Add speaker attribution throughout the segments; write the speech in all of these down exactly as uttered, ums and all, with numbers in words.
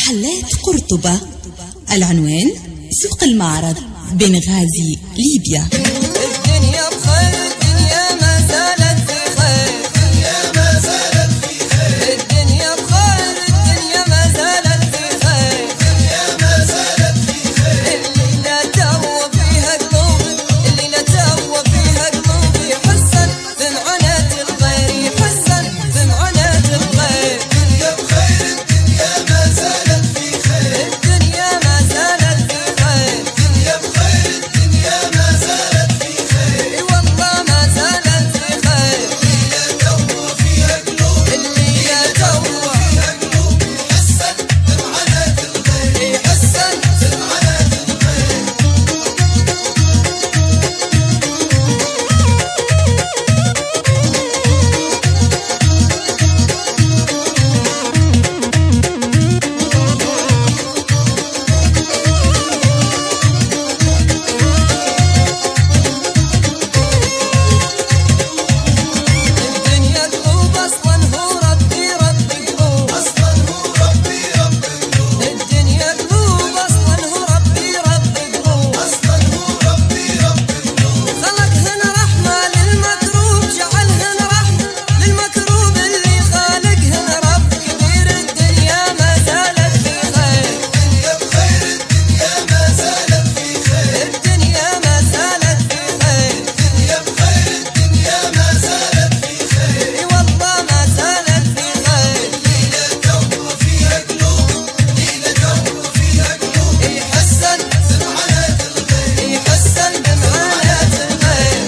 Speaker 1: محلات قرطبة. العنوان سوق المعرض بنغازي ليبيا.
Speaker 2: الدنيا بخير، الدنيا ما زالت في خير، الدنيا ما زالت في خير، الدنيا بخير، الدنيا ما زالت في خير، الدنيا ما زالت في خير. الليلة تهوى فيها قلوبي، الليلة تهوى فيها قلوبي، حسن بمعنات الخير، يحسن بمعنات الخير. الدنيا بخير، الدنيا ما زالت في خير، الدنيا ما زالت في خير، الدنيا بخير، الدنيا ما زالت في خير. اي والله ما زالت في خير. الليلة تهوى فيها قلوبي، الليلة تهوى فيها قلوبي، حسن بمعنات الخير، يحسن بمعنات الخير. الدنيا قلوب اصلا هو ربي ربي قلوب، اصلا هو ربي ربي قلوب. الدنيا قلوب اصلا هو ربي ربي قلوب، اصلا هو ربي ربي قلوب. خلقهن رحمة للمكروب، جعلهن رحمة للمكروب، اللي خالقهن رب كبير. الدنيا ما زالت في خير، الدنيا بخير، الدنيا ما زالت في خير، الدنيا ما زالت في خير، الدنيا بخير، الدنيا ما زالت في خير. اي والله ما زالت في خير. الليلة تهوى فيها قلوب، الليلة تهوى فيها قلوب، يحسن بمعنات الخير، يحسن بمعنات الخير.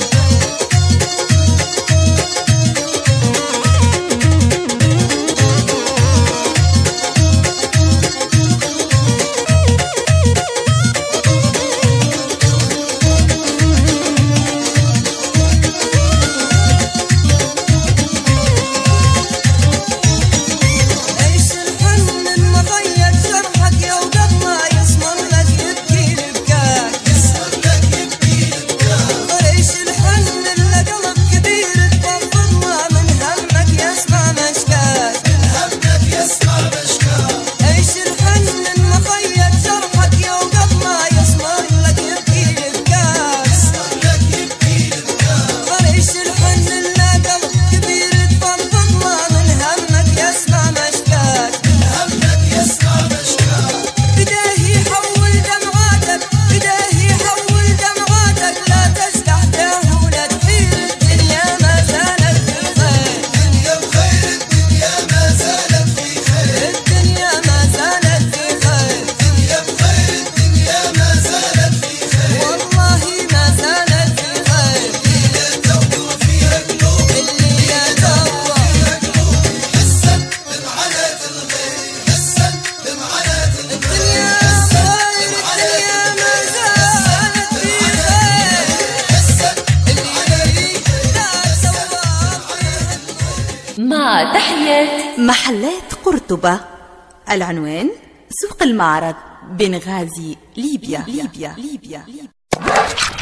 Speaker 2: ايش الحن المغير جرحك يا وقت ما يصمر لك يبكي البكاء، يصمر لك يبكي البكاء. ايش الحن اللي قلب كبير تفضل ما من همك يسمع مشكاك، من همك يسمع مشكاك. ايش الحن المغير جرحك يا وقت ما يصمر لك يبكي البكاء، يصمر لك يبكي البكاء. ايش الحن اللي قلب كبير تفضل ما من همك يسمع مشكاك، من همك يسمع مشكاك. بداه يحول دمعاتك، بداه يحول دمعاتك، لا تستحداه ولا تحير. الدنيا ما زالت في خير، الدنيا بخير، الدنيا ما زالت في خير، الدنيا ما زالت في خير، الدنيا بخير، الدنيا ما زالت في خير. والله ما زالت في خير. الليلة تهوى فيها قلوب، الليلة تهوى فيها قلوب، حسن بمعنات الخير، حسن بمعنات الخير. الدنيا بخير، الدنيا ما زالت في خير، حسن الليلة تهوى فيها.
Speaker 1: مع تحيات محلات قرطبة. العنوان سوق المعرض بنغازي ليبيا. ليبيا. ليبيا.